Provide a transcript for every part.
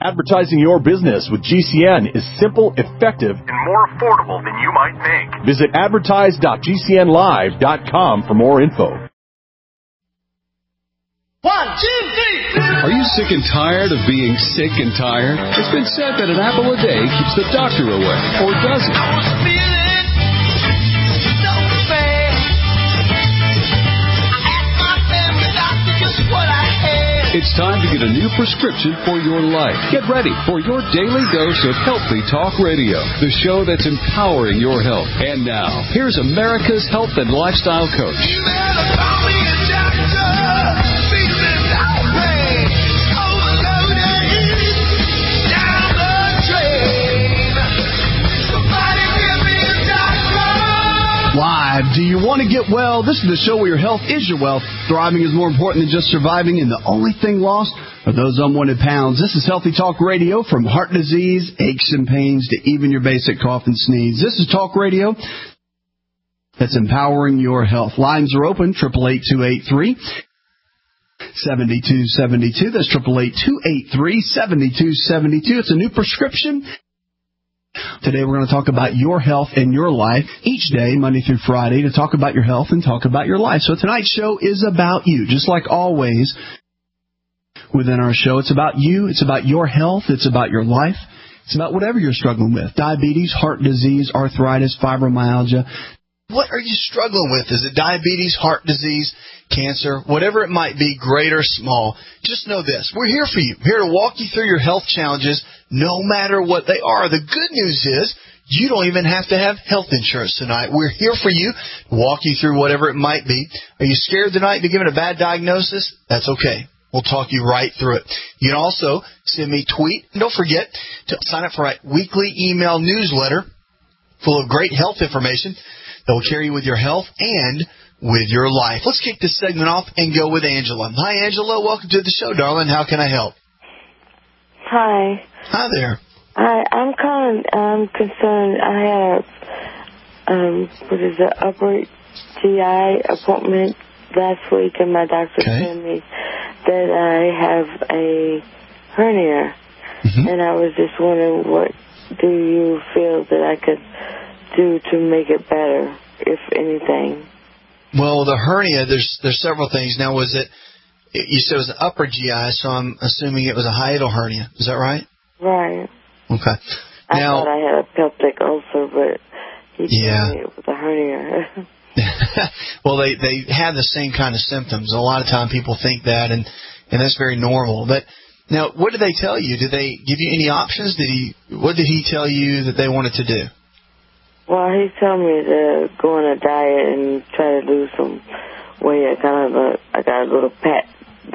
Advertising your business with GCN is simple, effective, and more affordable than you might think. Visit advertise.gcnlive.com for more info. 1, 2, 3. Are you sick and tired of being sick and tired? It's been said that an apple a day keeps the doctor away, or does it? I was feeling so bad. I asked my family doctor just what I had. It's time to get a new prescription for your life. Get ready for your daily dose of Healthy Talk Radio, the show that's empowering your health. And now, here's America's health and lifestyle coach. You better call me a doctor. Live. Do you want to get well? This is the show where your health is your wealth. Thriving is more important than just surviving, and the only thing lost are those unwanted pounds. This is Healthy Talk Radio, from heart disease, aches and pains, to even your basic cough and sneeze. This is Talk Radio that's empowering your health. Lines are open, 888-283-7272. That's 888-283-7272. It's a new prescription. Today we're going to talk about your health and your life each day, Monday through Friday, to talk about your health and talk about your life. So tonight's show is about you, just like always within our show. It's about you. It's about your health. It's about your life. It's about whatever you're struggling with. Diabetes, heart disease, arthritis, fibromyalgia. What are you struggling with? Is it diabetes, heart disease, cancer, whatever it might be, great or small? Just know this. We're here for you. Here to walk you through your health challenges, no matter what they are. The good news is you don't even have to have health insurance tonight. We're here for you to walk you through whatever it might be. Are you scared tonight to be given a bad diagnosis? That's okay. We'll talk you right through it. You can also send me a tweet. And don't forget to sign up for our weekly email newsletter full of great health information that will carry you with your health and with your life. Let's kick this segment off and go with Angela. Hi, Angela. Welcome to the show, darling. How can I help? Hi. Hi there. Hi. I'm calling. I'm concerned. I had an upper GI appointment last week, and my doctor told me that I have a hernia. Mm-hmm. And I was just wondering, what do you feel that I could do to make it better, if anything? Well, the hernia, there's several things. Now, you said it was an upper GI, so I'm assuming it was a hiatal hernia. Is that right? Right. Okay. I thought I had a peptic ulcer, but he told me it was a hernia. Well, they have the same kind of symptoms. A lot of time people think that, and that's very normal. But now, what did they tell you? Did they give you any options? What did he tell you that they wanted to do? Well, he told me to go on a diet and try to lose some weight. I got a little fat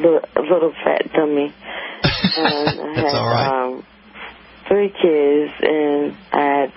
tummy. And That's all right. 3 kids, and I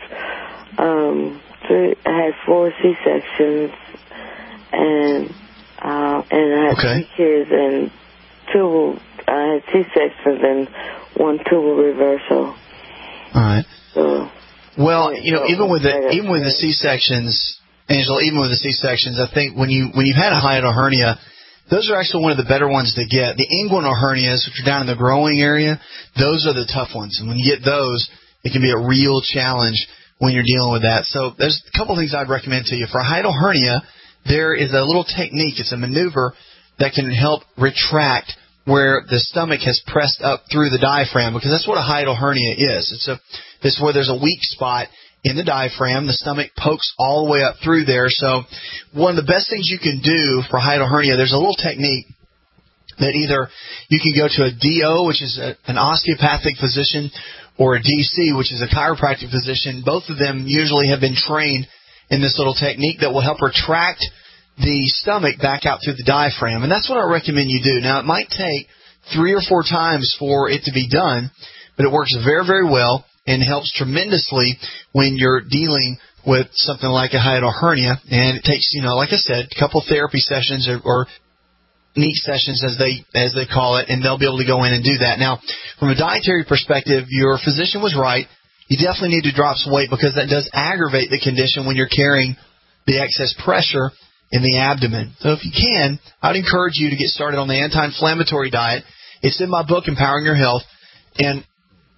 had 4 C-sections, and I had 3 kids and I had C-sections and 1 tubal reversal. All right. So. Well, even with the C-sections, Angela, even with the C-sections, I think when you've had a hiatal hernia, those are actually one of the better ones to get. The inguinal hernias, which are down in the growing area, those are the tough ones. And when you get those, it can be a real challenge when you're dealing with that. So there's a couple things I'd recommend to you. For a hiatal hernia, there is a little technique. It's a maneuver that can help retract where the stomach has pressed up through the diaphragm, because that's what a hiatal hernia is. It's where there's a weak spot in the diaphragm. The stomach pokes all the way up through there. So one of the best things you can do for hiatal hernia, there's a little technique that either you can go to a DO, which is an osteopathic physician, or a DC, which is a chiropractic physician. Both of them usually have been trained in this little technique that will help retract the stomach back out through the diaphragm. And that's what I recommend you do. Now, it might take 3 or 4 times for it to be done, but it works very, very well and helps tremendously when you're dealing with something like a hiatal hernia. And it takes, like I said, a couple therapy sessions or NEAT sessions, as they call it, and they'll be able to go in and do that. Now, from a dietary perspective, your physician was right. You definitely need to drop some weight, because that does aggravate the condition when you're carrying the excess pressure in the abdomen. So if you can, I'd encourage you to get started on the anti-inflammatory diet. It's in my book, Empowering Your Health. And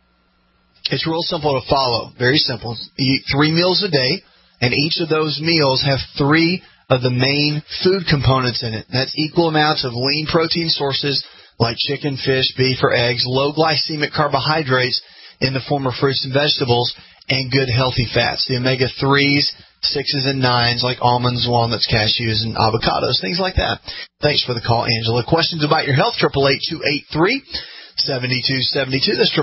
It's real simple to follow. Very simple. You eat 3 meals a day, and each of those meals have 3 of the main food components in it. That's equal amounts of lean protein sources like chicken, fish, beef, or eggs, low glycemic carbohydrates in the form of fruits and vegetables, and good healthy fats, the omega-3s, 6s, and 9s like almonds, walnuts, cashews, and avocados, things like that. Thanks for the call, Angela. Questions about your health, 888-283-7272. That's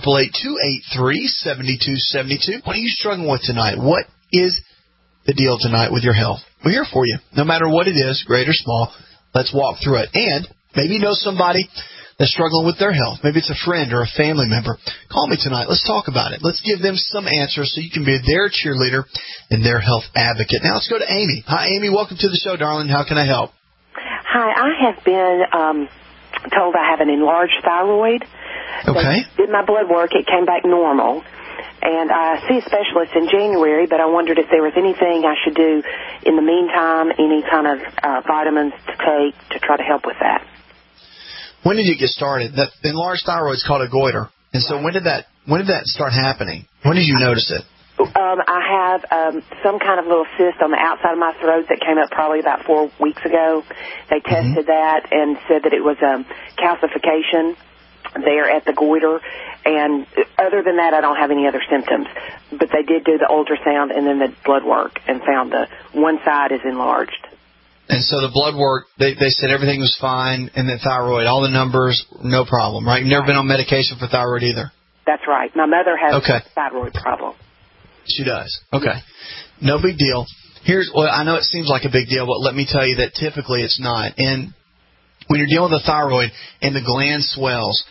888-283-7272. What are you struggling with tonight? What is the deal tonight with your health? We're here for you. No matter what it is, great or small, let's walk through it. And maybe you know somebody that's struggling with their health. Maybe it's a friend or a family member. Call me tonight. Let's talk about it. Let's give them some answers so you can be their cheerleader and their health advocate. Now let's go to Amy. Hi, Amy. Welcome to the show, darling. How can I help? Hi. I have been told I have an enlarged thyroid. Okay. They did my blood work. It came back normal. And I see a specialist in January, but I wondered if there was anything I should do in the meantime, any kind of vitamins to take to try to help with that. When did you get started? That enlarged thyroid is called a goiter. And so when did that start happening? When did you notice it? I have some kind of little cyst on the outside of my throat that came up probably about 4 weeks ago. They tested that and said that it was calcification there at the goiter. And other than that, I don't have any other symptoms. But they did do the ultrasound and then the blood work and found the one side is enlarged. And so the blood work, they said everything was fine, and the thyroid, all the numbers, no problem, right? You've never been on medication for thyroid either? That's right. My mother has a thyroid problem. She does. Okay. No big deal. I know it seems like a big deal, but let me tell you that typically it's not. And when you're dealing with the thyroid and the gland swells,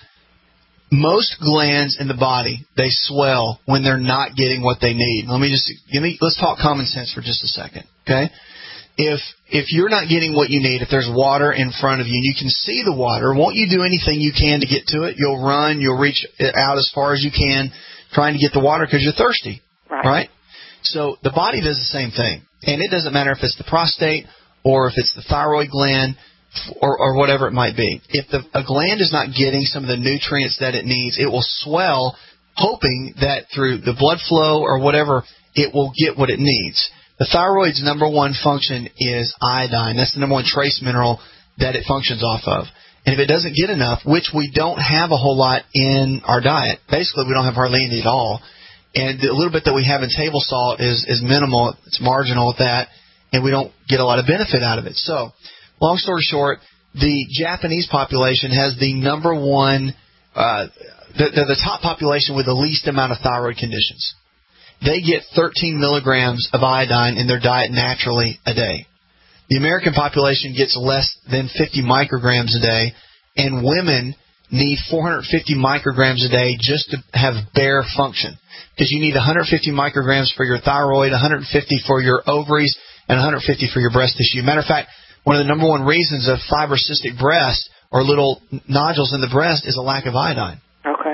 most glands in the body, they swell when they're not getting what they need. Let's talk common sense for just a second, okay? If you're not getting what you need, if there's water in front of you and you can see the water, won't you do anything you can to get to it? You'll run, you'll reach out as far as you can trying to get the water because you're thirsty, right? So the body does the same thing. And it doesn't matter if it's the prostate or if it's the thyroid gland or whatever it might be. If a gland is not getting some of the nutrients that it needs, it will swell, hoping that through the blood flow or whatever, it will get what it needs. The thyroid's number one function is iodine. That's the number one trace mineral that it functions off of. And if it doesn't get enough, which we don't have a whole lot in our diet, basically we don't have hardly any at all, and the little bit that we have in table salt is minimal, it's marginal with that, and we don't get a lot of benefit out of it. So, long story short, the Japanese population has the number one, the top population with the least amount of thyroid conditions. They get 13 milligrams of iodine in their diet naturally a day. The American population gets less than 50 micrograms a day, and women need 450 micrograms a day just to have bare function. Because you need 150 micrograms for your thyroid, 150 for your ovaries, and 150 for your breast tissue. Matter of fact, one of the number one reasons of fibrocystic breast or little nodules in the breast is a lack of iodine. Okay.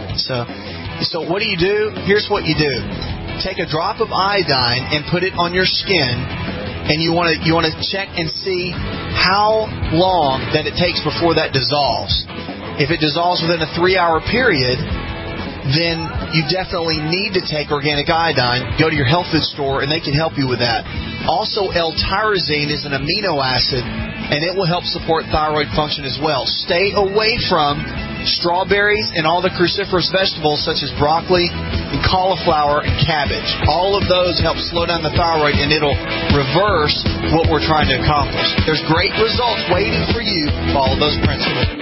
So what do? Here's what you do. Take a drop of iodine and put it on your skin, and you want to check and see how long that it takes before that dissolves. If it dissolves within a 3-hour period, then you definitely need to take organic iodine. Go to your health food store, and they can help you with that. Also, L-tyrosine is an amino acid, and it will help support thyroid function as well. Stay away from strawberries and all the cruciferous vegetables such as broccoli and cauliflower and cabbage. All of those help slow down the thyroid, and it'll reverse what we're trying to accomplish. There's great results waiting for you. Follow those principles.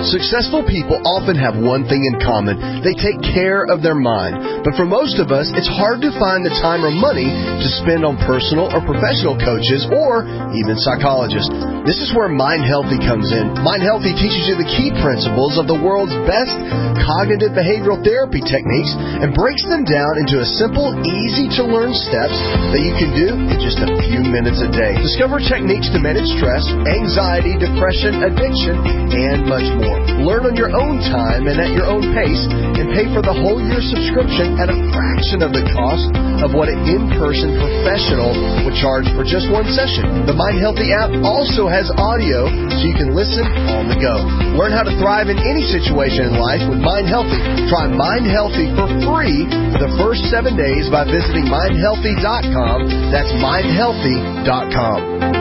Successful people often have one thing in common. They take care of their mind. But for most of us, it's hard to find the time or money to spend on personal or professional coaches or even psychologists. This is where Mind Healthy comes in. Mind Healthy teaches you the key principles of the world's best cognitive behavioral therapy techniques and breaks them down into a simple, easy-to-learn steps that you can do in just a few minutes a day. Discover techniques to manage stress, anxiety, depression, addiction, and much more. Learn on your own time and at your own pace, and pay for the whole year subscription at a fraction of the cost of what an in-person professional would charge for just one session. The Mind Healthy app also has audio so you can listen on the go. Learn how to thrive in any situation in life with Mind Healthy. Try Mind Healthy for free for the first 7 days by visiting mindhealthy.com. That's mindhealthy.com.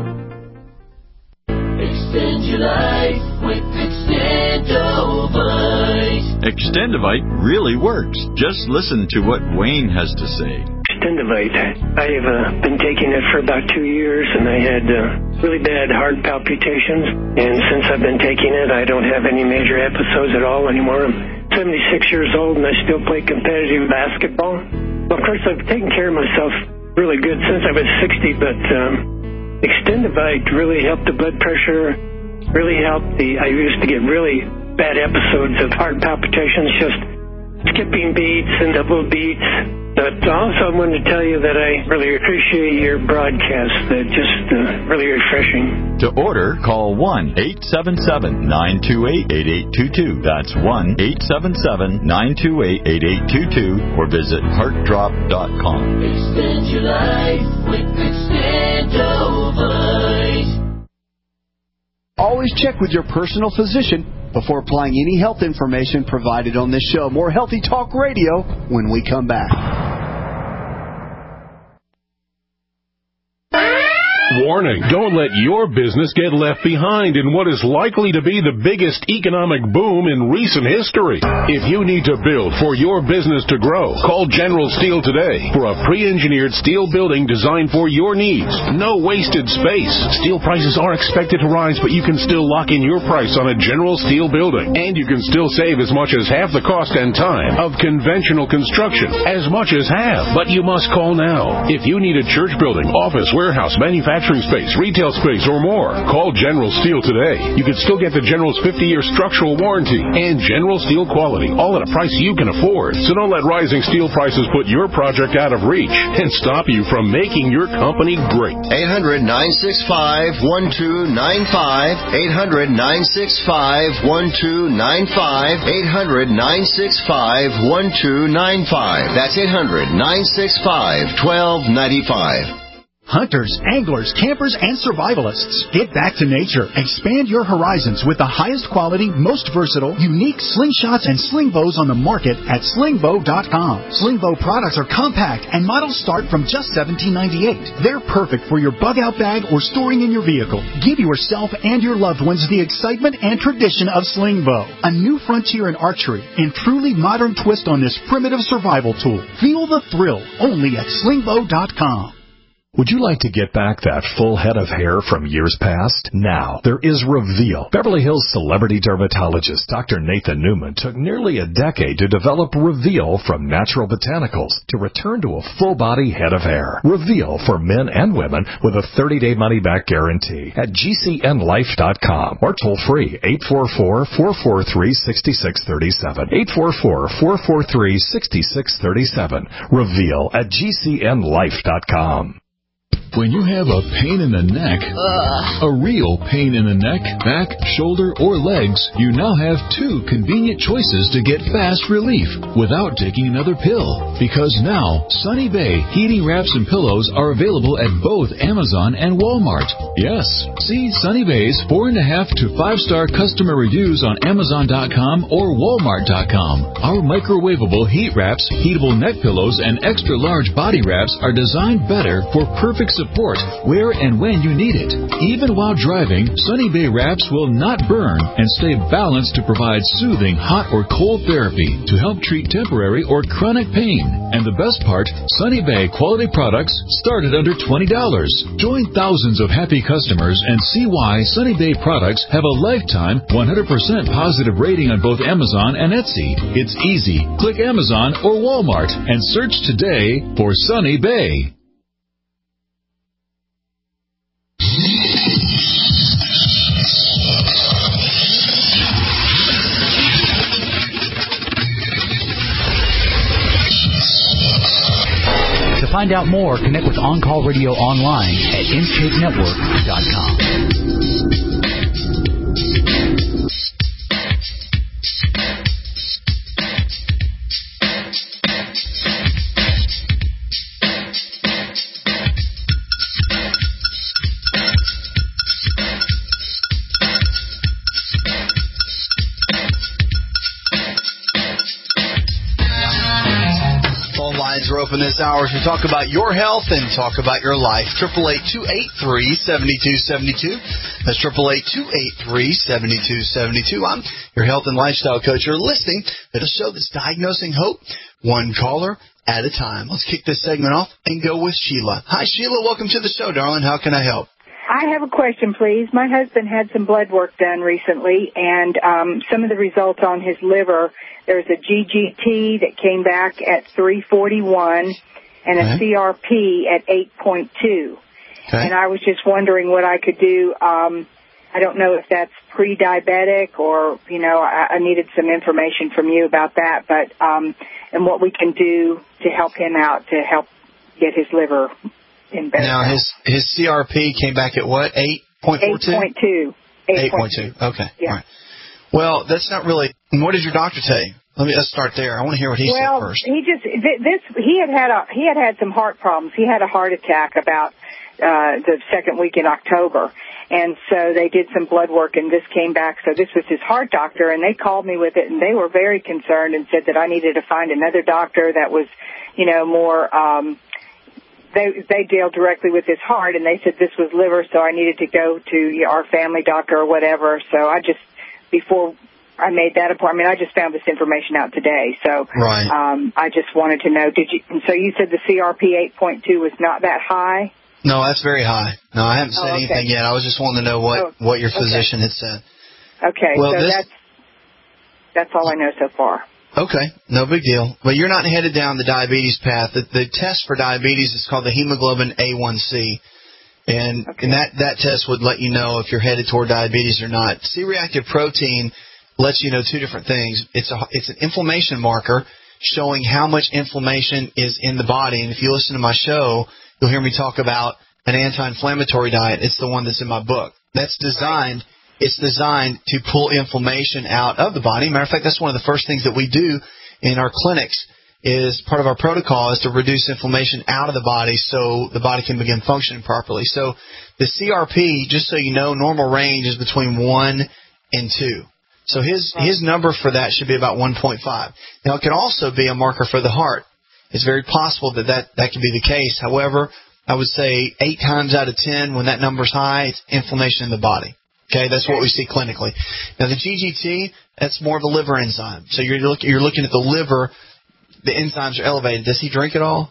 Extend your life with Extendovite. Extendovite really works. Just listen to what Wayne has to say. Extendovite. I have been taking it for about 2 years, and I had really bad heart palpitations. And since I've been taking it, I don't have any major episodes at all anymore. I'm 76 years old, and I still play competitive basketball. Well, of course, I've taken care of myself really good since I was 60, but Extendovite really helped the blood pressure, really helped I used to get really bad episodes of heart palpitations, just skipping beats and double beats. But also I wanted to tell you that I really appreciate your broadcast. They're just really refreshing. To order, call 1-877-928-8822. That's 1-877-928-8822 or visit heartdrop.com. Extend your life with Extendovite. Always check with your personal physician before applying any health information provided on this show. More Healthy Talk Radio when we come back. Warning, don't let your business get left behind in what is likely to be the biggest economic boom in recent history. If you need to build for your business to grow, call General Steel today for a pre-engineered steel building designed for your needs. No wasted space. Steel prices are expected to rise, but you can still lock in your price on a General Steel building. And you can still save as much as half the cost and time of conventional construction. As much as half. But you must call now. If you need a church building, office, warehouse, manufacturing space, retail space, or more, call General Steel today. You can still get the General's 50-year structural warranty and General Steel quality, all at a price you can afford. So don't let rising steel prices put your project out of reach and stop you from making your company great. 800-965-1295. 800-965-1295. 800-965-1295. That's 800-965-1295. Hunters, anglers, campers, and survivalists. Get back to nature. Expand your horizons with the highest quality, most versatile, unique slingshots and sling bows on the market at slingbow.com. Slingbow products are compact and models start from just $17.98. They're perfect for your bug-out bag or storing in your vehicle. Give yourself and your loved ones the excitement and tradition of Slingbow, a new frontier in archery and truly modern twist on this primitive survival tool. Feel the thrill only at slingbow.com. Would you like to get back that full head of hair from years past? Now, there is Reveal. Beverly Hills celebrity dermatologist Dr. Nathan Newman took nearly a decade to develop Reveal from natural botanicals to return to a full-body head of hair. Reveal for men and women with a 30-day money-back guarantee at GCNlife.com or toll-free 844-443-6637. 844-443-6637. Reveal at GCNlife.com. When you have a pain in the neck, a real pain in the neck, back, shoulder, or legs, you now have two convenient choices to get fast relief without taking another pill. Because now, Sunny Bay heating wraps and pillows are available at both Amazon and Walmart. Yes, see Sunny Bay's 4.5 to 5-star customer reviews on Amazon.com or Walmart.com. Our microwavable heat wraps, heatable neck pillows, and extra large body wraps are designed better for perfect support where and when you need it. Even while driving, Sunny Bay wraps will not burn and stay balanced to provide soothing hot or cold therapy to help treat temporary or chronic pain. And the best part, Sunny Bay quality products start at under $20. Join thousands of happy customers and see why Sunny Bay products have a lifetime 100% positive rating on both Amazon and Etsy. It's easy. Click Amazon or Walmart and search today for Sunny Bay. To find out more, connect with On Call Radio online at InShapeNetwork.com. Open this hour to talk about your health and talk about your life. 888-283-7272. That's 888-283-7272. I'm your health and lifestyle coach. You're listening to a show that's diagnosing hope, one caller at a time. Let's kick this segment off and go with Sheila. Hi, Sheila. Welcome to the show, darling. How can I help? I have a question, please. My husband had some blood work done recently, and some of the results on his liver, there's a GGT that came back at 341 and a CRP at 8.2. Okay. And I was just wondering what I could do. I don't know if that's pre-diabetic or, I needed some information from you about that, but and what we can do to help him out to help get his liver in better now, health. His CRP came back at what? 8.42? 8.2. Okay. Yeah. All right. Well, that's not really. What did your doctor tell you? Let's start there. I want to hear what he said first. He had some heart problems. He had a heart attack about the second week in October, and so they did some blood work, and this came back. So this was his heart doctor, and they called me with it, and they were very concerned and said that I needed to find another doctor that was, more. They deal directly with his heart, and they said this was liver, so I needed to go to our family doctor or whatever. So before I made that appointment, I just found this information out today. So I just wanted to know, so you said the CRP 8.2 was not that high? No, that's very high. No, I haven't said anything yet. I was just wanting to know what your physician had said. Okay, well, so that's all I know so far. Okay, no big deal. But you're not headed down the diabetes path. The test for diabetes is called the hemoglobin A1C. And that test would let you know if you're headed toward diabetes or not. C-reactive protein lets you know two different things. It's an inflammation marker showing how much inflammation is in the body. And if you listen to my show, you'll hear me talk about an anti-inflammatory diet. It's the one that's in my book. It's designed to pull inflammation out of the body. Matter of fact, that's one of the first things that we do in our clinics. Is part of our protocol is to reduce inflammation out of the body so the body can begin functioning properly. So the CRP, just so you know, normal range is between 1 and 2. So his number for that should be about 1.5. Now, it can also be a marker for the heart. It's very possible that can be the case. However, I would say 8 times out of 10, when that number's high, it's inflammation in the body. Okay, that's what we see clinically. Now, the GGT, that's more of a liver enzyme. So you're looking at the liver. The enzymes are elevated. Does he drink at all?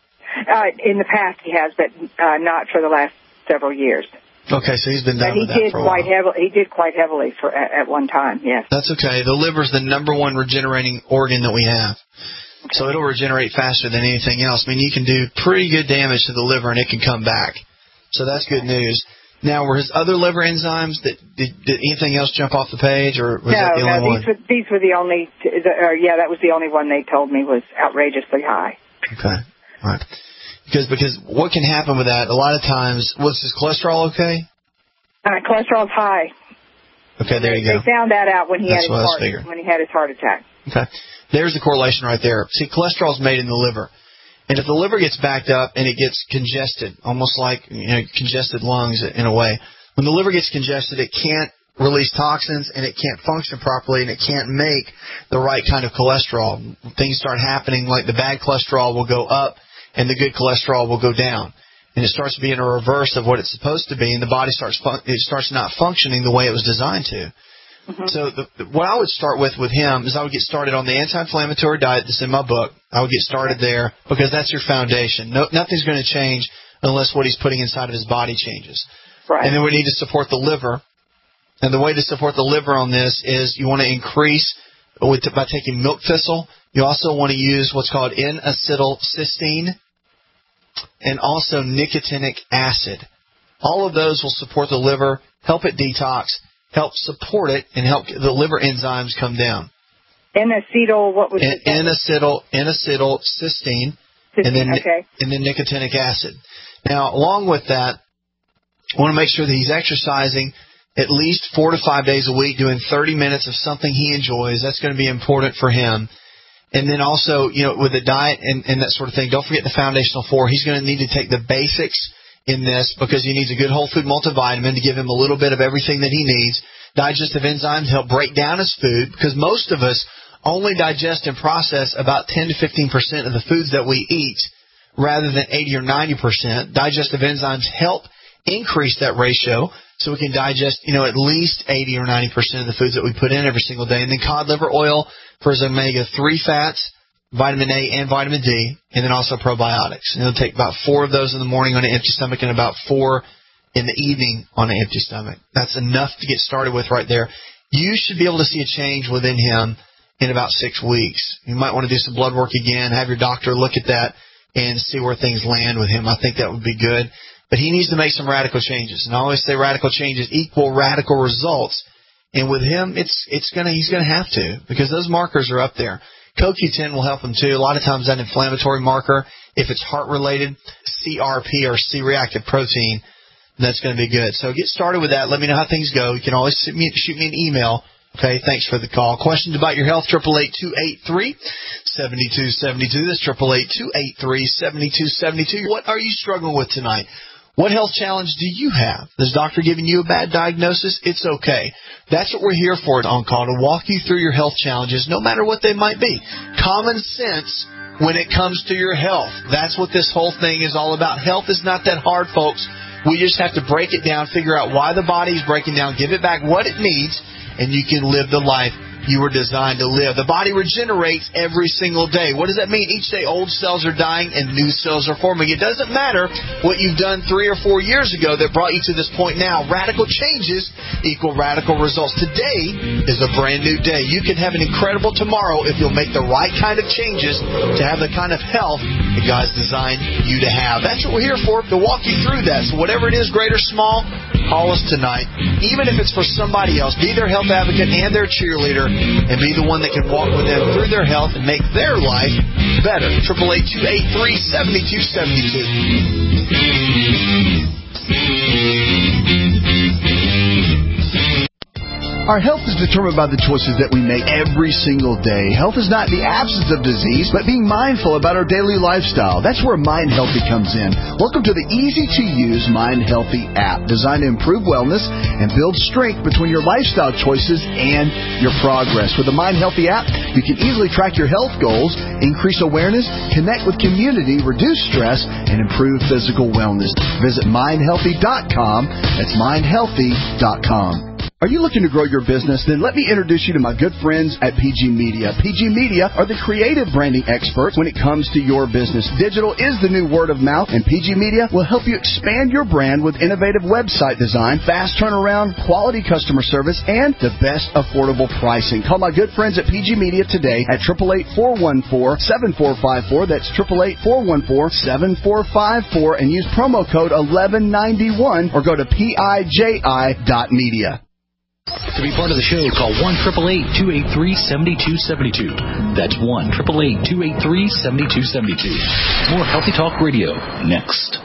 In the past he has, but not for the last several years. Okay, so he's been done with that for a while. He did quite heavily at one time, yes. That's okay. The liver's the number one regenerating organ that we have. Okay. So it'll regenerate faster than anything else. I mean, you can do pretty good damage to the liver and it can come back. So that's good news. Now, were his other liver enzymes, did anything else jump off the page, or was that the only one? No, these were the only, that was the only one they told me was outrageously high. Okay, all right. Because what can happen with that, a lot of times, was his cholesterol okay? Cholesterol's high. Okay, there you go. They found that out when he had his heart attack. Okay, there's the correlation right there. See, cholesterol's made in the liver. And if the liver gets backed up and it gets congested, almost like congested lungs in a way, when the liver gets congested, it can't release toxins and it can't function properly and it can't make the right kind of cholesterol. Things start happening like the bad cholesterol will go up and the good cholesterol will go down. and it starts being a reverse of what it's supposed to be, and the body starts not functioning the way it was designed to. Mm-hmm. So what I would start with him is I would get started on the anti-inflammatory diet that's in my book. I would get started there because that's your foundation. Nothing's going to change unless what he's putting inside of his body changes. Right. And then we need to support the liver. And the way to support the liver on this is you want to increase by taking milk thistle. You also want to use what's called N-acetylcysteine and also nicotinic acid. All of those will support the liver, help it detox, help support it, and help the liver enzymes come down. N-acetyl, what was it? N-acetylcysteine, and then nicotinic acid. Now, along with that, I want to make sure that he's exercising at least 4 to 5 days a week, doing 30 minutes of something he enjoys. That's going to be important for him. And then also, with the diet and that sort of thing, don't forget the foundational 4. He's going to need to take the basics in this because he needs a good whole food multivitamin to give him a little bit of everything that he needs. Digestive enzymes help break down his food because most of us only digest and process about 10 to 15% of the foods that we eat rather than 80 or 90%. Digestive enzymes help increase that ratio so we can digest, at least 80 or 90% of the foods that we put in every single day. And then cod liver oil for his omega-3 fats, vitamin A and vitamin D, and then also probiotics. And he'll take about 4 of those in the morning on an empty stomach and about 4 in the evening on an empty stomach. That's enough to get started with right there. You should be able to see a change within him in about 6 weeks. You might want to do some blood work again, have your doctor look at that, and see where things land with him. I think that would be good. But he needs to make some radical changes. And I always say radical changes equal radical results. And with him, he's going to have to because those markers are up there. CoQ10 will help him too. A lot of times that inflammatory marker, if it's heart-related, CRP or C-reactive protein, that's going to be good. So get started with that. Let me know how things go. You can always shoot me an email. Okay, thanks for the call. Questions about your health, 888-283-7272. That's 888-283-7272. What are you struggling with tonight? What health challenge do you have? Is the doctor giving you a bad diagnosis? It's okay. That's what we're here for at On Call, to walk you through your health challenges, no matter what they might be. Common sense when it comes to your health. That's what this whole thing is all about. Health is not that hard, folks. We just have to break it down, figure out why the body is breaking down, give it back what it needs, and you can live the life you were designed to live. The body regenerates every single day. What does that mean? Each day old cells are dying and new cells are forming. It doesn't matter what you've done 3 or 4 years ago that brought you to this point now. Radical changes equal radical results. Today is a brand new day. You can have an incredible tomorrow if you'll make the right kind of changes to have the kind of health that God's designed you to have. That's what we're here for, to walk you through that. So whatever it is, great or small, call us tonight. Even if it's for somebody else, be their health advocate and their cheerleader, and be the one that can walk with them through their health and make their life better. 888-283-7272. Our health is determined by the choices that we make every single day. Health is not the absence of disease, but being mindful about our daily lifestyle. That's where Mind Healthy comes in. Welcome to the easy-to-use Mind Healthy app, designed to improve wellness and build strength between your lifestyle choices and your progress. With the Mind Healthy app, you can easily track your health goals, increase awareness, connect with community, reduce stress, and improve physical wellness. Visit mindhealthy.com. That's mindhealthy.com. Are you looking to grow your business? Then let me introduce you to my good friends at PG Media. PG Media are the creative branding experts when it comes to your business. Digital is the new word of mouth, and PG Media will help you expand your brand with innovative website design, fast turnaround, quality customer service, and the best affordable pricing. Call my good friends at PG Media today at 888-414-7454. That's 888-414-7454, and use promo code 1191 or go to PIJI.media. To be part of the show, call 1-888-283-7272. That's 1-888-283-7272. More Healthy Talk Radio next.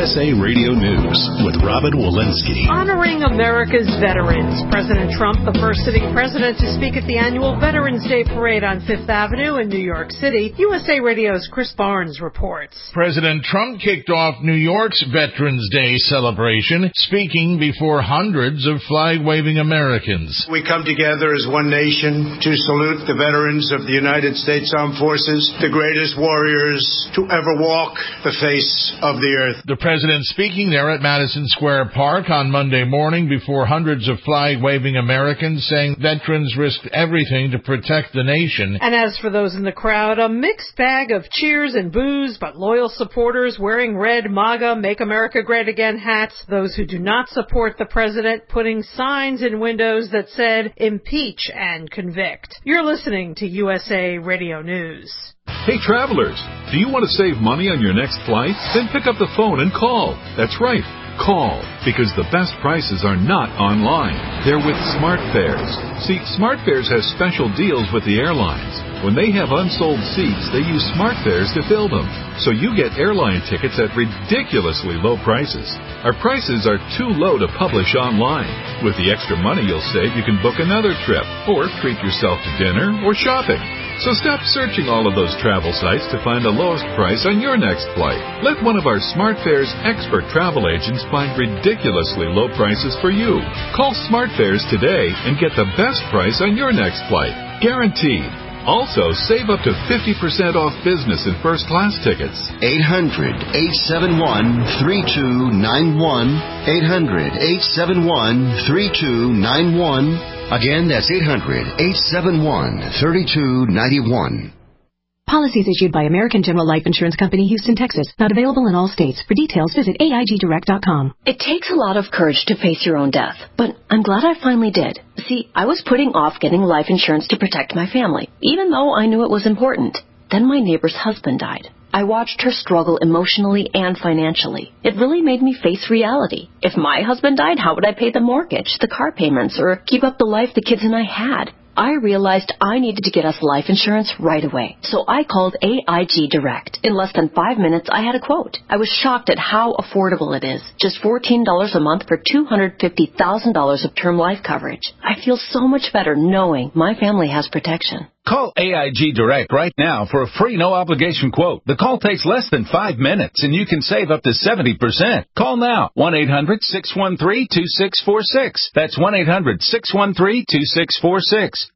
USA Radio News with Robin Walensky. Honoring America's veterans. President Trump, the first sitting president to speak at the annual Veterans Day Parade on Fifth Avenue in New York City. USA Radio's Chris Barnes reports. President Trump kicked off New York's Veterans Day celebration, speaking before hundreds of flag-waving Americans. We come together as one nation to salute the veterans of the United States Armed Forces, the greatest warriors to ever walk the face of the earth. The president speaking there at Madison Square Park on Monday morning before hundreds of flag-waving Americans, saying veterans risked everything to protect the nation. And as for those in the crowd, a mixed bag of cheers and boos, but loyal supporters wearing red MAGA Make America Great Again hats, those who do not support the president putting signs in windows that said impeach and convict. You're listening to USA Radio News. Hey travelers, do you want to save money on your next flight? Then pick up the phone and call. That's right, call, because the best prices are not online. They're with SmartFares. See, SmartFares has special deals with the airlines. When they have unsold seats, they use SmartFares to fill them. So you get airline tickets at ridiculously low prices. Our prices are too low to publish online. With the extra money you'll save, you can book another trip, or treat yourself to dinner or shopping. So stop searching all of those travel sites to find the lowest price on your next flight. Let one of our SmartFares expert travel agents find ridiculously low prices for you. Call SmartFares today and get the best price on your next flight. Guaranteed. Also, save up to 50% off business and first-class tickets. 800-871-3291. 800-871-3291. Again, that's 800-871-3291. Policies issued by American General Life Insurance Company, Houston, Texas. Not available in all states. For details, visit AIGdirect.com. It takes a lot of courage to face your own death, but I'm glad I finally did. See, I was putting off getting life insurance to protect my family, even though I knew it was important. Then my neighbor's husband died. I watched her struggle emotionally and financially. It really made me face reality. If my husband died, how would I pay the mortgage, the car payments, or keep up the life the kids and I had? I realized I needed to get us life insurance right away. So I called AIG Direct. In less than 5 minutes, I had a quote. I was shocked at how affordable it is. Just $14 a month for $250,000 of term life coverage. I feel so much better knowing my family has protection. Call AIG Direct right now for a free no-obligation quote. The call takes less than 5 minutes, and you can save up to 70%. Call now, 1-800-613-2646. That's 1-800-613-2646.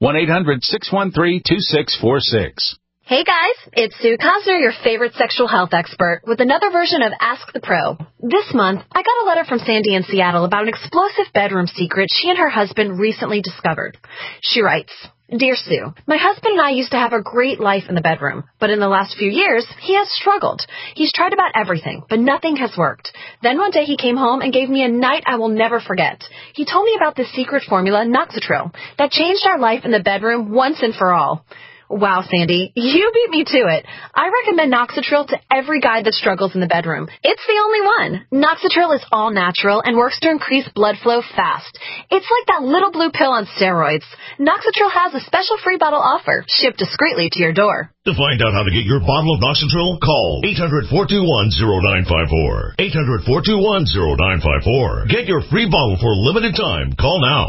1-800-613-2646. Hey guys, it's Sue Cosner, your favorite sexual health expert, with another version of Ask the Pro. This month, I got a letter from Sandy in Seattle about an explosive bedroom secret she and her husband recently discovered. She writes, Dear Sue, my husband and I used to have a great life in the bedroom, but in the last few years, he has struggled. He's tried about everything, but nothing has worked. Then one day he came home and gave me a night I will never forget. He told me about this secret formula, Noxatril, that changed our life in the bedroom once and for all. Wow, Sandy, you beat me to it. I recommend Noxatril to every guy that struggles in the bedroom. It's the only one. Noxatril is all natural and works to increase blood flow fast. It's like that little blue pill on steroids. Noxatril has a special free bottle offer, shipped discreetly to your door. To find out how to get your bottle of Noxatril, call 800-421-0954. 800-421-0954. Get your free bottle for a limited time. Call now.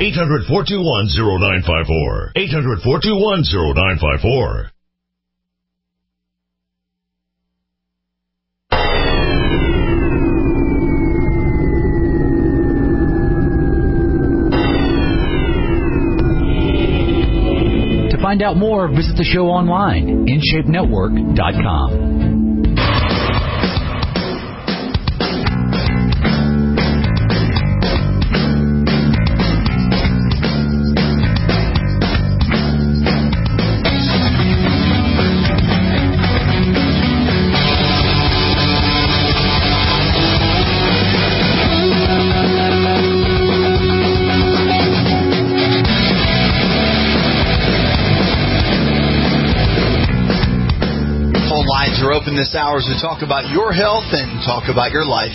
800-421-0954. 800-421-0954. To find out more, visit the show online, InShapeNetwork.com. Open this hour as we talk about your health and talk about your life.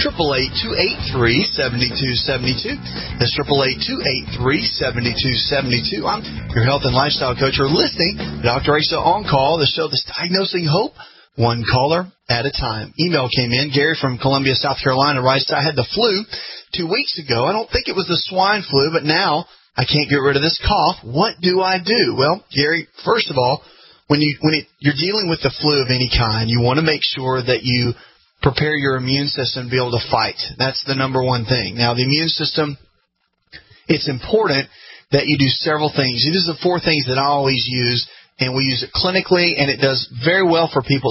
888-283-7272. That's 888-283-7272. I'm your health and lifestyle coach. You're listening to Dr. Asa On Call, the show that's diagnosing hope one caller at a time. Email came in. Gary from Columbia, South Carolina writes, I had the flu 2 weeks ago. I don't think it was the swine flu, but now I can't get rid of this cough. What do I do? Well, Gary, first of all, when you're dealing with the flu of any kind, you want to make sure that you prepare your immune system to be able to fight. That's the number one thing. Now, the immune system, it's important that you do several things. These are the 4 things that I always use, and we use it clinically, and it does very well for people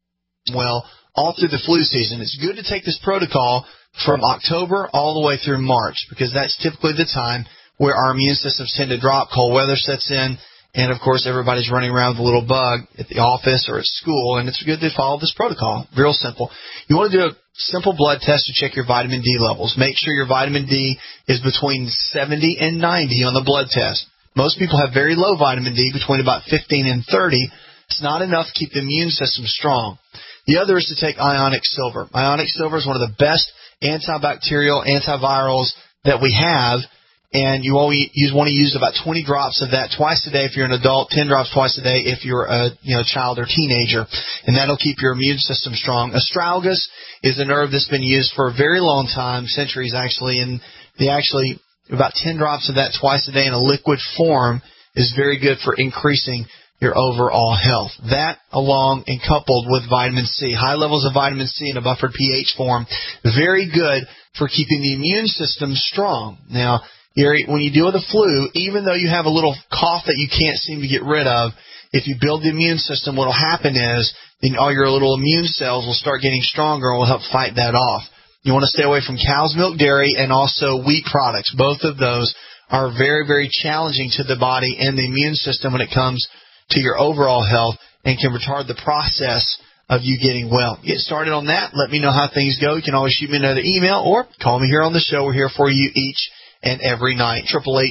all through the flu season. It's good to take this protocol from October all the way through March, because that's typically the time where our immune systems tend to drop, cold weather sets in, and, of course, everybody's running around with a little bug at the office or at school, and it's good to follow this protocol. Real simple. You want to do a simple blood test to check your vitamin D levels. Make sure your vitamin D is between 70 and 90 on the blood test. Most people have very low vitamin D, between about 15 and 30. It's not enough to keep the immune system strong. The other is to take ionic silver. Ionic silver is one of the best antibacterial, antivirals that we have, and you want to use about 20 drops of that twice a day if you're an adult, 10 drops twice a day if you're a child or teenager, and that'll keep your immune system strong. Astragalus is a nerve that's been used for a very long time, centuries actually, and about 10 drops of that twice a day in a liquid form is very good for increasing your overall health. That, along and coupled with vitamin C, high levels of vitamin C in a buffered pH form, very good for keeping the immune system strong. Now, Gary, when you deal with the flu, even though you have a little cough that you can't seem to get rid of, if you build the immune system, what will happen is then all your little immune cells will start getting stronger and will help fight that off. You want to stay away from cow's milk, dairy, and also wheat products. Both of those are very, very challenging to the body and the immune system when it comes to your overall health and can retard the process of you getting well. Get started on that. Let me know how things go. You can always shoot me another email or call me here on the show. We're here for you each and every night.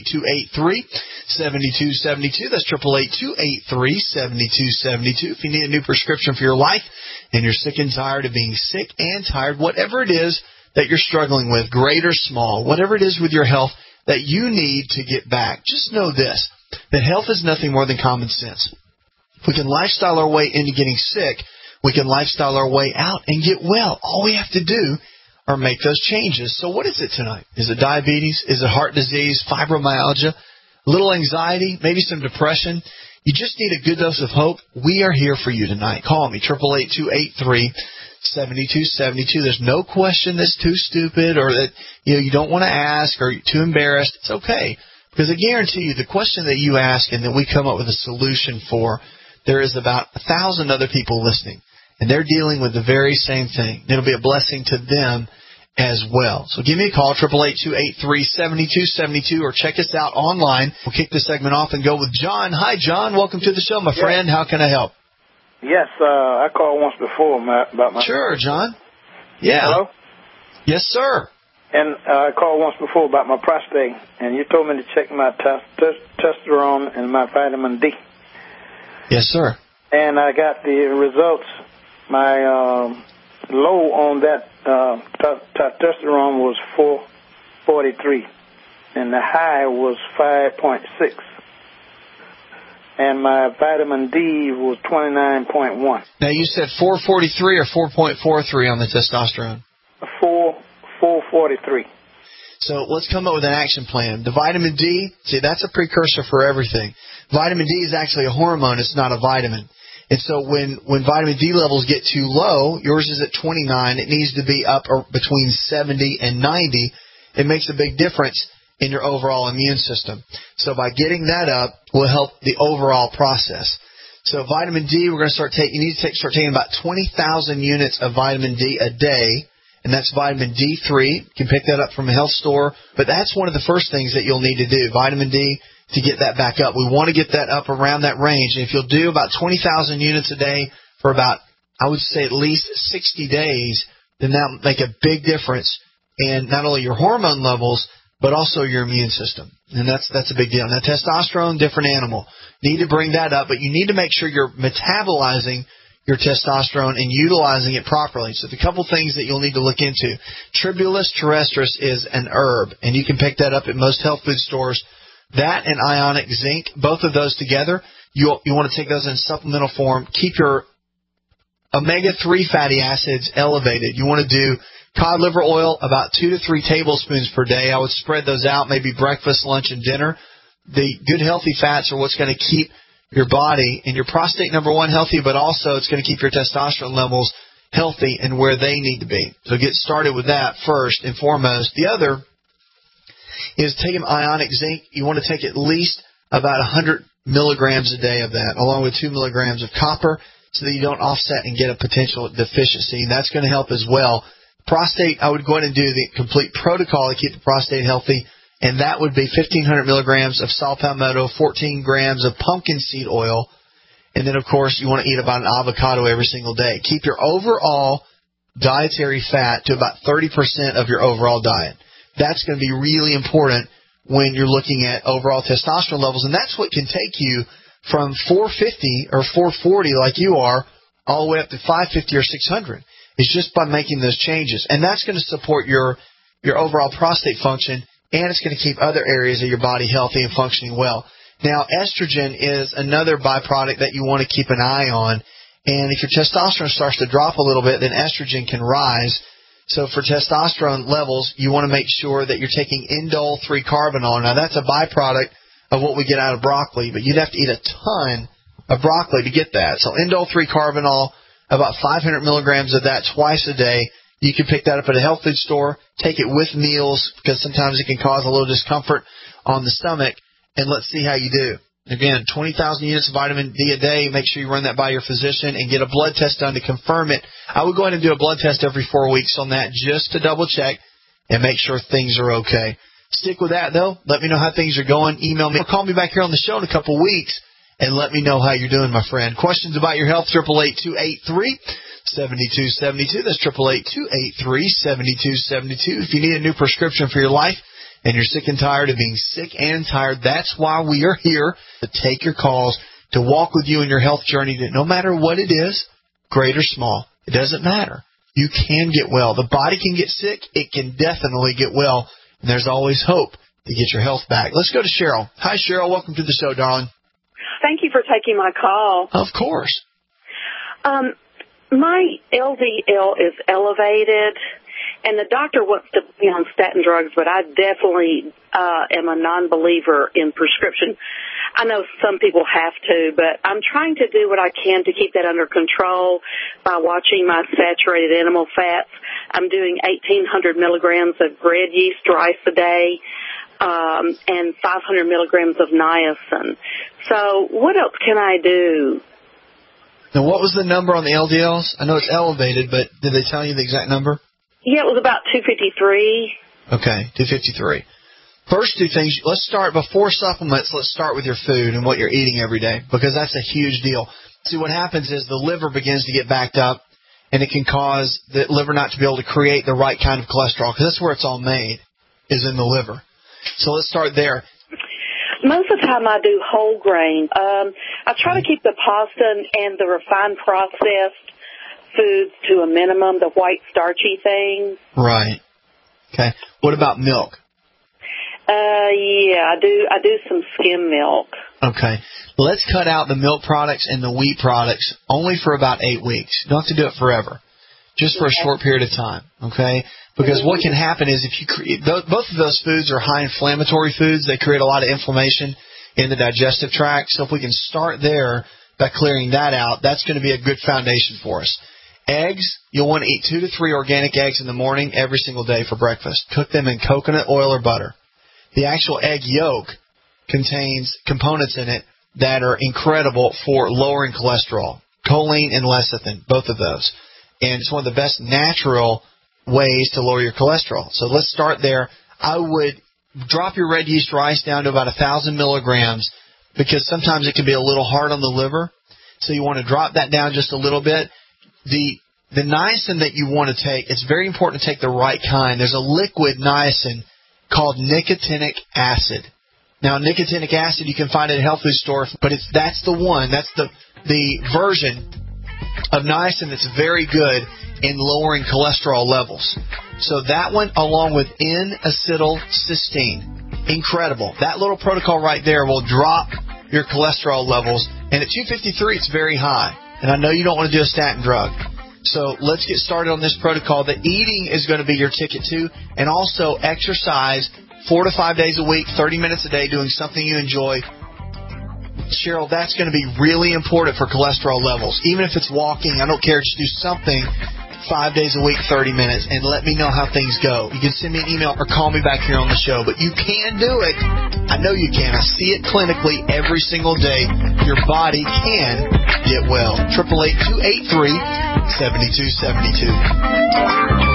888-283-7272. That's 888-283-7272. If you need a new prescription for your life and you're sick and tired of being sick and tired, whatever it is that you're struggling with, great or small, whatever it is with your health that you need to get back, just know this, that health is nothing more than common sense. If we can lifestyle our way into getting sick, we can lifestyle our way out and get well. All we have to do are make those changes. So what is it tonight? Is it diabetes? Is it heart disease, fibromyalgia, a little anxiety, maybe some depression? You just need a good dose of hope. We are here for you tonight. Call me, 888-283-7272. There's no question that's too stupid or that you don't want to ask or you're too embarrassed. It's okay. Because I guarantee you the question that you ask and that we come up with a solution for, there is about 1,000 other people listening. And they're dealing with the very same thing. It'll be a blessing to them as well. So give me a call, 888-283-7272, or check us out online. We'll kick this segment off and go with John. Hi, John. Welcome to the show, my friend. How can I help? Yes, I called once before about my... Sure, John. Yeah. Hello? Yes, sir. And I called once before about my prostate, and you told me to check my testosterone and my vitamin D. Yes, sir. And I got the results. My low on that testosterone was 443, and the high was 5.6. And my vitamin D was 29.1. Now, you said 443 or 4.43 on the testosterone? 443. So let's come up with an action plan. The vitamin D, see, that's a precursor for everything. Vitamin D is actually a hormone. It's not a vitamin. And so when vitamin D levels get too low, yours is at 29, it needs to be up between 70 and 90. It makes a big difference in your overall immune system. So by getting that up will help the overall process. So vitamin D, we're going to start taking, you need to start taking about 20,000 units of vitamin D a day, and that's vitamin D3. You can pick that up from a health store, but that's one of the first things that you'll need to do, vitamin D, to get that back up. We want to get that up around that range. And if you'll do about 20,000 units a day for about, I would say at least 60 days, then that will make a big difference in not only your hormone levels, but also your immune system. And that's a big deal. Now, testosterone, different animal. Need to bring that up, but you need to make sure you're metabolizing your testosterone and utilizing it properly. So there's a couple things that you'll need to look into. Tribulus terrestris is an herb, and you can pick that up at most health food stores. That and ionic zinc, both of those together, you want to take those in supplemental form. Keep your omega-3 fatty acids elevated. You want to do cod liver oil, about 2 to 3 tablespoons per day. I would spread those out, maybe breakfast, lunch, and dinner. The good, healthy fats are what's going to keep your body and your prostate, number one, healthy, but also it's going to keep your testosterone levels healthy and where they need to be. So get started with that first and foremost. The other is taking ionic zinc. You want to take at least about 100 milligrams a day of that, along with 2 milligrams of copper, so that you don't offset and get a potential deficiency. And that's going to help as well. Prostate, I would go ahead and do the complete protocol to keep the prostate healthy, and that would be 1,500 milligrams of saw palmetto, 14 grams of pumpkin seed oil, and then, of course, you want to eat about an avocado every single day. Keep your overall dietary fat to about 30% of your overall diet. That's going to be really important when you're looking at overall testosterone levels, and that's what can take you from 450 or 440 like you are all the way up to 550 or 600. It's just by making those changes. And that's going to support your overall prostate function, and it's going to keep other areas of your body healthy and functioning well. Now, estrogen is another byproduct that you want to keep an eye on. And if your testosterone starts to drop a little bit, then estrogen can rise. So for testosterone levels, you want to make sure that you're taking indole 3-carbinol. Now, that's a byproduct of what we get out of broccoli, but you'd have to eat a ton of broccoli to get that. So indole 3-carbinol, about 500 milligrams of that twice a day. You can pick that up at a health food store. Take it with meals because sometimes it can cause a little discomfort on the stomach. And let's see how you do. Again, 20,000 units of vitamin D a day. Make sure you run that by your physician and get a blood test done to confirm it. I would go ahead and do a blood test every 4 weeks on that just to double check and make sure things are okay. Stick with that, though. Let me know how things are going. Email me or call me back here on the show in a couple weeks and let me know how you're doing, my friend. Questions about your health, 888-283-7272. That's 888-283-7272. If you need a new prescription for your life and you're sick and tired of being sick and tired, that's why we are here, to take your calls, to walk with you in your health journey, that no matter what it is, great or small, it doesn't matter. You can get well. The body can get sick. It can definitely get well. And there's always hope to get your health back. Let's go to Cheryl. Hi, Cheryl. Welcome to the show, darling. Thank you for taking my call. Of course. My LDL is elevated, and the doctor wants to be on statin drugs, but I definitely am a non-believer in prescription. I know some people have to, but I'm trying to do what I can to keep that under control by watching my saturated animal fats. I'm doing 1,800 milligrams of bread yeast rice a day, and 500 milligrams of niacin. So what else can I do? Now, what was the number on the LDLs? I know it's elevated, but did they tell you the exact number? Yeah, it was about 253. Okay, 253. First two things, let's start before supplements. Let's start with your food and what you're eating every day, because that's a huge deal. See, what happens is the liver begins to get backed up, and it can cause the liver not to be able to create the right kind of cholesterol, because that's where it's all made, is in the liver. So let's start there. Most of the time I do whole grain. I try to keep the pasta and the refined processed foods to a minimum, the white starchy things. Right. Okay. What about milk? Yeah, I do some skim milk. Okay. Let's cut out the milk products and the wheat products only for about 8 weeks. You don't have to do it forever. Just for a short period of time, okay? Because what can happen is if you create, both of those foods are high inflammatory foods. They create a lot of inflammation in the digestive tract. So if we can start there by clearing that out, that's going to be a good foundation for us. Eggs, you'll want to eat 2 to 3 organic eggs in the morning every single day for breakfast. Cook them in coconut oil or butter. The actual egg yolk contains components in it that are incredible for lowering cholesterol, choline and lecithin, both of those. And it's one of the best natural ways to lower your cholesterol. So let's start there. I would drop your red yeast rice down to about 1,000 milligrams, because sometimes it can be a little hard on the liver. So you want to drop that down just a little bit. The niacin that you want to take, it's very important to take the right kind. There's a liquid niacin called nicotinic acid. Now, nicotinic acid you can find at a health food store, but that's the one. That's the version of niacin that's very good in lowering cholesterol levels. So that one, along with N-acetylcysteine, incredible. That little protocol right there will drop your cholesterol levels. And at 253, it's very high. And I know you don't want to do a statin drug. So let's get started on this protocol. The eating is going to be your ticket too, and also exercise 4 to 5 days a week, 30 minutes a day, doing something you enjoy. Cheryl, that's going to be really important for cholesterol levels. Even if it's walking, I don't care, just do something 5 days a week, 30 minutes, and let me know how things go. You can send me an email or call me back here on the show, but you can do it. I know you can. I see it clinically every single day. Your body can get well. 888-283-7272.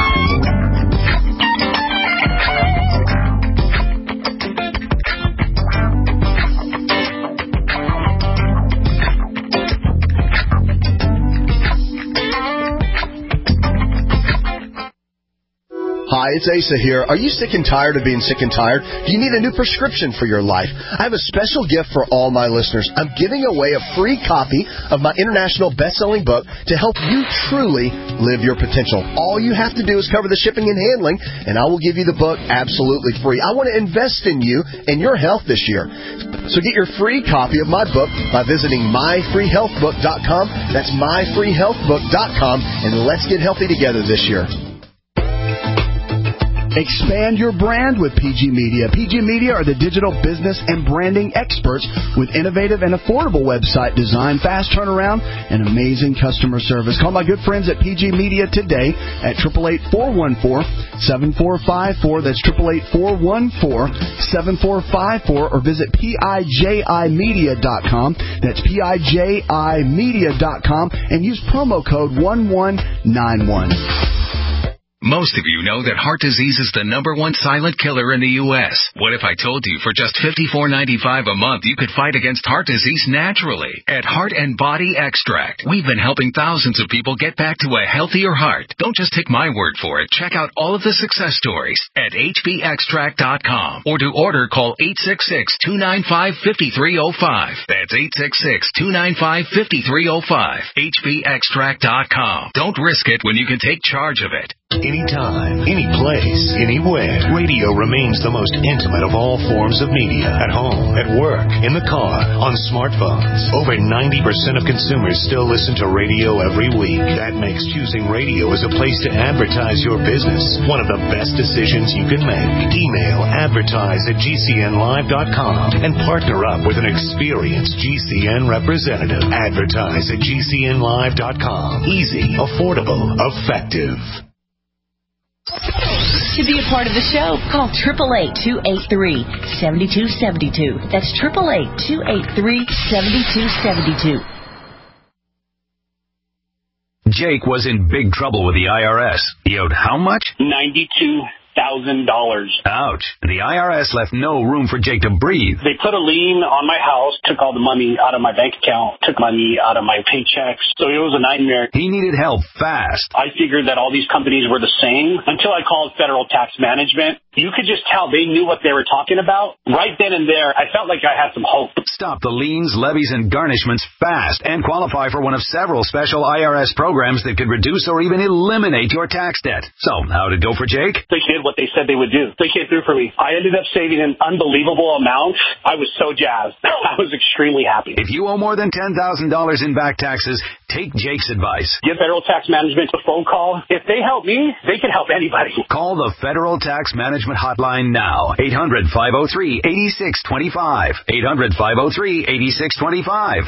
Hi, it's Asa here. Are you sick and tired of being sick and tired? Do you need a new prescription for your life? I have a special gift for all my listeners. I'm giving away a free copy of my international best-selling book to help you truly live your potential. All you have to do is cover the shipping and handling, and I will give you the book absolutely free. I want to invest in you and your health this year. So get your free copy of my book by visiting myfreehealthbook.com. That's myfreehealthbook.com, and let's get healthy together this year. Expand your brand with PG Media. PG Media are the digital business and branding experts with innovative and affordable website design, fast turnaround, and amazing customer service. Call my good friends at PG Media today at 888-414-7454. That's 888-414-7454, or visit PIJImedia.com. That's PIJImedia.com, and use promo code 1191. Most of you know that heart disease is the #1 silent killer in the U.S. What if I told you for just $54.95 a month you could fight against heart disease naturally? At Heart and Body Extract, we've been helping thousands of people get back to a healthier heart. Don't just take my word for it. Check out all of the success stories at hbextract.com, or to order, call 866-295-5305. That's 866-295-5305. hbextract.com. Don't risk it when you can take charge of it. Anytime, any place, anywhere, radio remains the most intimate of all forms of media. At home, at work, in the car, on smartphones. Over 90% of consumers still listen to radio every week. That makes choosing radio as a place to advertise your business one of the best decisions you can make. Email advertise@gcnlive.com and partner up with an experienced GCN representative. Advertise@gcnlive.com. Easy, affordable, effective. To be a part of the show, call 888-283-7272. That's 888-283-7272. Jake was in big trouble with the IRS. He owed how much? $92,000. Ouch. The IRS left no room for Jake to breathe. They put a lien on my house, took all the money out of my bank account, took money out of my paychecks. So it was a nightmare. He needed help fast. I figured that all these companies were the same until I called Federal Tax Management. You could just tell they knew what they were talking about. Right then and there, I felt like I had some hope. Stop the liens, levies, and garnishments fast and qualify for one of several special IRS programs that could reduce or even eliminate your tax debt. So, how'd it go for Jake? They did what they said they would do. They came through for me. I ended up saving an unbelievable amount. I was so jazzed. I was extremely happy. If you owe more than $10,000 in back taxes, take Jake's advice. Give Federal Tax Management a phone call. If they help me, they can help anybody. Call the Federal Tax Management hotline now. 800-503-8625. 800-503-8625.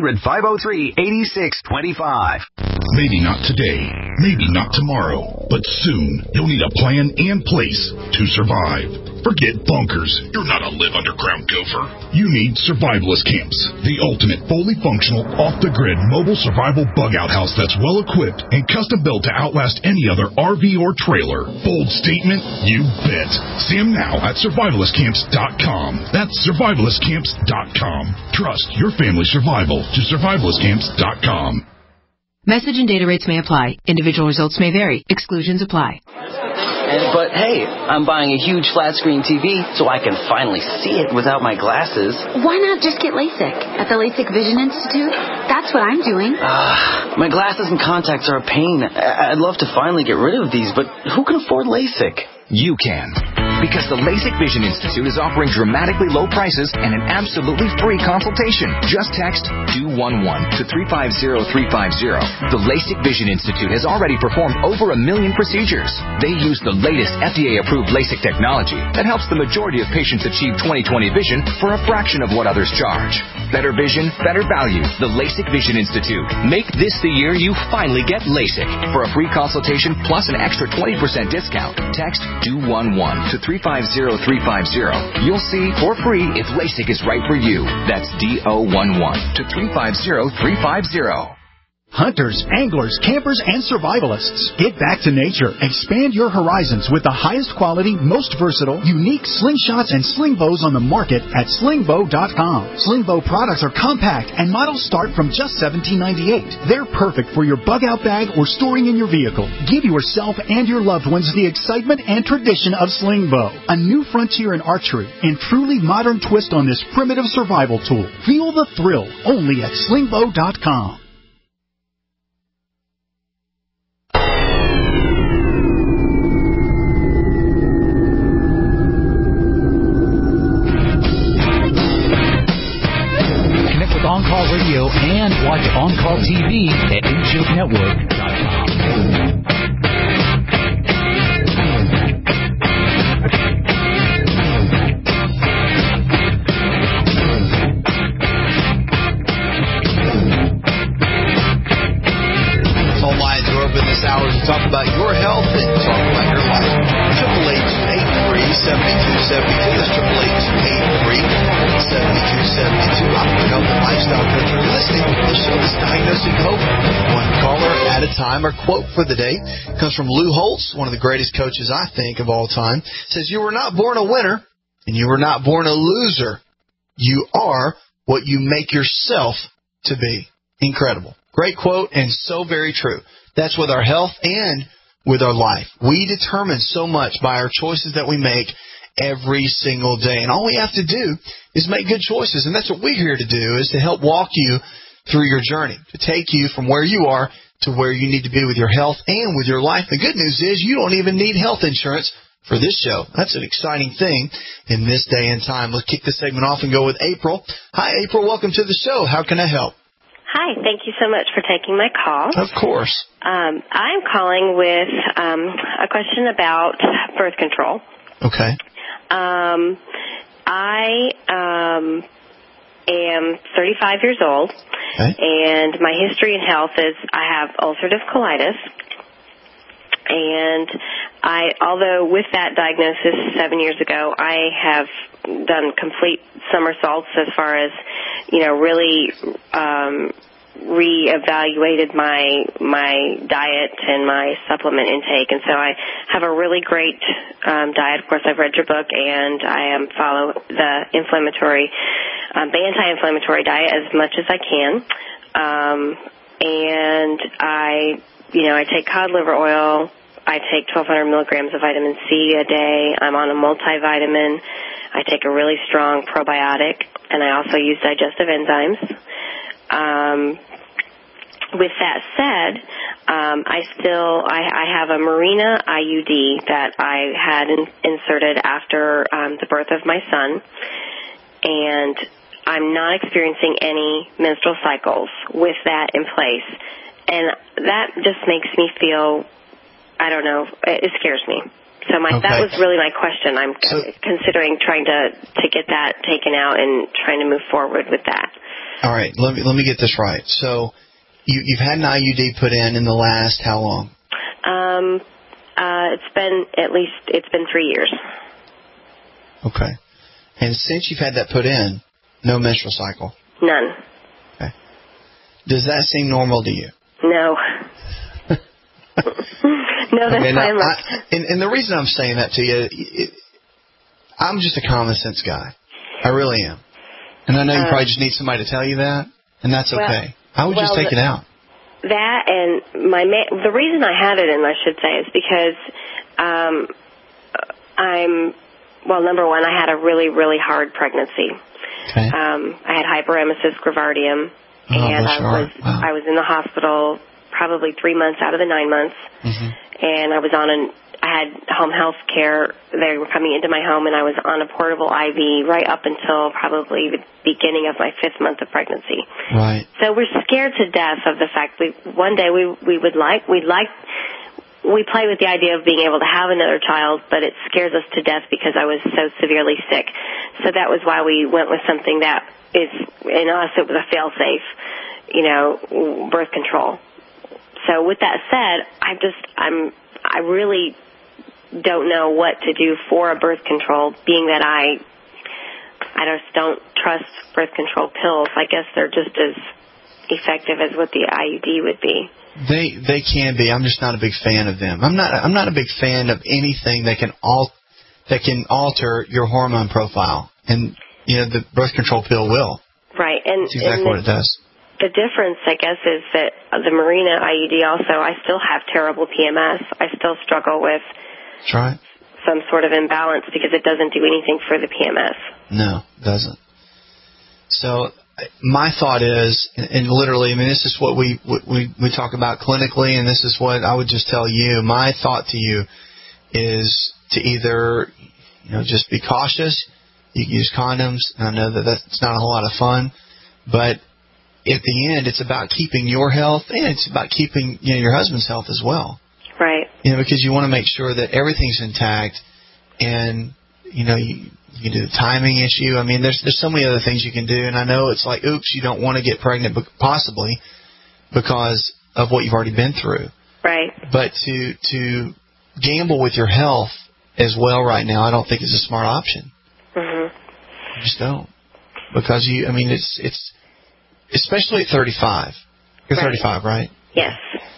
800-503-8625. Maybe not today, maybe not tomorrow, but soon you'll need a plan and place to survive. Forget bunkers. You're not a live underground gopher. You need Survivalist Camps, the ultimate fully functional, off-the-grid mobile survival bug-out house that's well-equipped and custom-built to outlast any other RV or trailer. Bold statement? You bet. See them now at survivalistcamps.com. That's survivalistcamps.com. Trust your family's survival to survivalistcamps.com. Message and data rates may apply. Individual results may vary. Exclusions apply. But hey, I'm buying a huge flat screen TV so I can finally see it without my glasses. Why not just get LASIK at the LASIK Vision Institute? That's what I'm doing. My glasses and contacts are a pain. I'd love to finally get rid of these, but who can afford LASIK? You can. Because the LASIK Vision Institute is offering dramatically low prices and an absolutely free consultation. Just text 211 to 350350. The LASIK Vision Institute has already performed over 1 million procedures. They use the latest FDA-approved LASIK technology that helps the majority of patients achieve 20/20 vision for a fraction of what others charge. Better vision, better value. The LASIK Vision Institute. Make this the year you finally get LASIK. For a free consultation plus an extra 20% discount, text 211 to 350350. You'll see for free if LASIK is right for you. That's D-O-11 to 350350. Hunters, anglers, campers, and survivalists. Get back to nature. Expand your horizons with the highest quality, most versatile, unique slingshots and sling bows on the market at slingbow.com. Sling bow products are compact and models start from just $17.98. They're perfect for your bug-out bag or storing in your vehicle. Give yourself and your loved ones the excitement and tradition of sling bow. A new frontier in archery and truly modern twist on this primitive survival tool. Feel the thrill only at slingbow.com. On Call Radio and watch On Call TV at InShapeNetwork.com. Phone lines are open this hour to talk about your health and talk about your life. 888-283-7272. That's 888-283-7272. I'm your health and lifestyle coach. You're listening to the show that's diagnosing hope, one caller at a time. Our quote for the day comes from Lou Holtz, one of the greatest coaches I think of all time. It says, "You were not born a winner, and you were not born a loser. You are what you make yourself to be." Incredible. Great quote, and so very true. That's with our health and with our life. We determine so much by our choices that we make every single day. And all we have to do is make good choices. And that's what we're here to do, is to help walk you through your journey, to take you from where you are to where you need to be with your health and with your life. The good news is you don't even need health insurance for this show. That's an exciting thing in this day and time. Let's kick the segment off and go with April. Hi, April. Welcome to the show. How can I help? Hi, thank you so much for taking my call. Of course. I'm calling with a question about birth control. Okay. I am 35 years old, and my history in health is I have ulcerative colitis. And although with that diagnosis 7 years ago, I have done complete somersaults as far as, really reevaluated my diet and my supplement intake. And so I have a really great diet. Of course, I've read your book, and I follow the anti-inflammatory diet as much as I can. And I take cod liver oil. I take 1,200 milligrams of vitamin C a day. I'm on a multivitamin. I take a really strong probiotic, and I also use digestive enzymes. With that said, I have a Mirena IUD that I had inserted after the birth of my son, and I'm not experiencing any menstrual cycles with that in place. And that just makes me feel, I don't know, it scares me. So that was really my question. I'm considering trying to get that taken out and trying to move forward with that. All right, let me get this right. So you've had an IUD put in the last how long? It's been 3 years. Okay. And since you've had that put in, no menstrual cycle? None. Okay. Does that seem normal to you? No. No, that's fine. And the reason I'm saying that to you, I'm just a common sense guy. I really am. And I know you probably just need somebody to tell you that, and that's okay. I would just take it out. That and the reason I had it in, I should say, is because number one, I had a really, really hard pregnancy. Okay. I had hyperemesis gravidarum, and I was in the hospital probably 3 months out of the 9 months, and I was on I had home health care. They were coming into my home, and I was on a portable IV right up until probably the beginning of my 5th month of pregnancy. Right. So we're scared to death of the fact that one day we play with the idea of being able to have another child, but it scares us to death because I was so severely sick. So that was why we went with something that is, in us, it was a fail-safe, birth control. So with that said, I really don't know what to do for a birth control, being that I just don't trust birth control pills. I guess they're just as effective as what the IUD would be. They can be. I'm just not a big fan of them. I'm not a big fan of anything that can alter your hormone profile, and the birth control pill will. Right, and that's exactly what it does. The difference, I guess, is that the Mirena IUD also, I still have terrible PMS. I still struggle with some sort of imbalance because it doesn't do anything for the PMS. No, it doesn't. So my thought is, and literally, I mean, this is what we talk about clinically, and this is what I would just tell you. My thought to you is to either, just be cautious. You can use condoms. And I know that that's not a whole lot of fun, but at the end, it's about keeping your health, and it's about keeping your husband's health as well. Right. Because you want to make sure that everything's intact, and you can do the timing issue. I mean, there's so many other things you can do, and I know it's like, oops, you don't want to get pregnant, possibly because of what you've already been through. Right. But to gamble with your health as well right now, I don't think is a smart option. Mm-hmm. You just don't, because it's especially at 35. You're 35, right? Yes.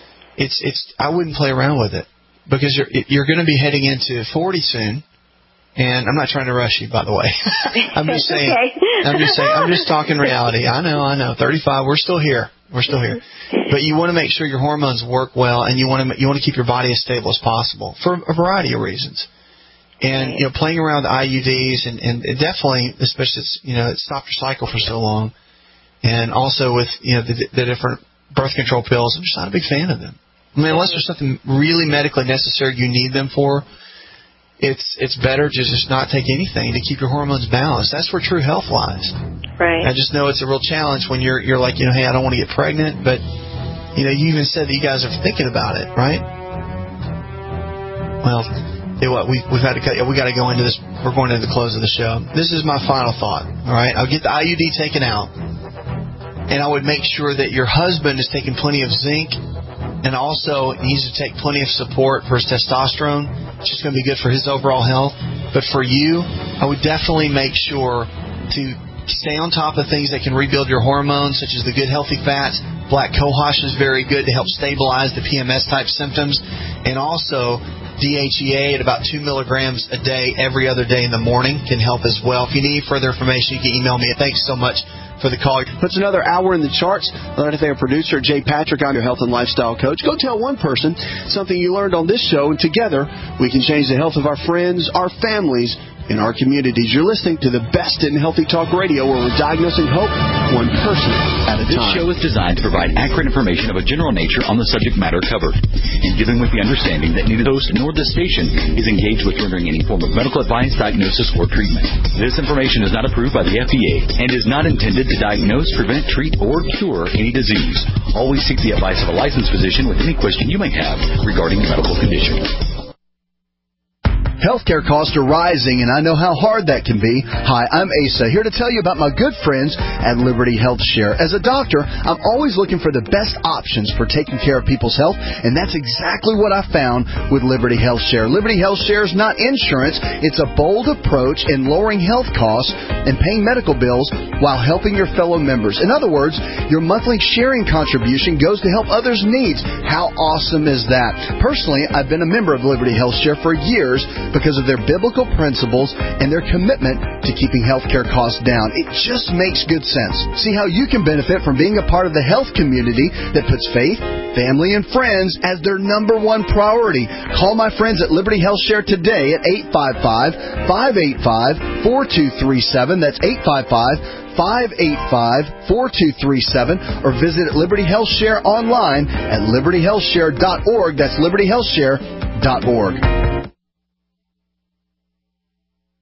I wouldn't play around with it, because you're going to be heading into 40 soon. And I'm not trying to rush you, by the way. I'm just saying. Okay. I'm just talking reality. I know. 35. We're still here. But you want to make sure your hormones work well, and you want to keep your body as stable as possible for a variety of reasons. And playing around with IUDs and definitely, especially it stopped your cycle for so long, and also with the different birth control pills. I'm just not a big fan of them. I mean, unless there's something really medically necessary you need them for. It's better to just not take anything to keep your hormones balanced. That's where true health lies. Right. I just know it's a real challenge when you're like, hey, I don't want to get pregnant, but you even said that you guys are thinking about it, right? Well, we've had to cut. We got to go into this. We're going to the close of the show. This is my final thought. All right, I'll get the IUD taken out, and I would make sure that your husband is taking plenty of zinc. And also, he needs to take plenty of support for his testosterone. It's just going to be good for his overall health. But for you, I would definitely make sure to stay on top of things that can rebuild your hormones, such as the good healthy fats. Black cohosh is very good to help stabilize the PMS-type symptoms. And also, DHEA at about 2 milligrams a day every other day in the morning can help as well. If you need further information, you can email me. Thanks so much for the call. Puts another hour in the charts. I'd like to thank our producer, Jay Patrick. I'm your health and lifestyle coach. Go tell one person something you learned on this show, and together we can change the health of our friends, our families, and our communities. You're listening to the best in healthy talk radio, where we're diagnosing hope one person at a time. This show is designed to provide accurate information of a general nature on the subject matter covered, and given with the understanding that neither host nor this station is engaged with rendering any form of medical advice, diagnosis, or treatment. This information is not approved by the FDA and is not intended to diagnose, prevent, treat, or cure any disease. Always seek the advice of a licensed physician with any question you may have regarding a medical condition. Healthcare costs are rising, and I know how hard that can be. Hi, I'm Asa, here to tell you about my good friends at Liberty Health Share. As a doctor, I'm always looking for the best options for taking care of people's health, and that's exactly what I found with Liberty Health Share. Liberty Health Share is not insurance. It's a bold approach in lowering health costs and paying medical bills while helping your fellow members. In other words, your monthly sharing contribution goes to help others' needs. How awesome is that? Personally, I've been a member of Liberty Health Share for years because of their biblical principles and their commitment to keeping healthcare costs down. It just makes good sense. See how you can benefit from being a part of the health community that puts faith, family, and friends as their number one priority. Call my friends at Liberty Health Share today at 855-585-4237. That's 855-585-4237, or visit Liberty Health Share online at libertyhealthshare.org. That's libertyhealthshare.org.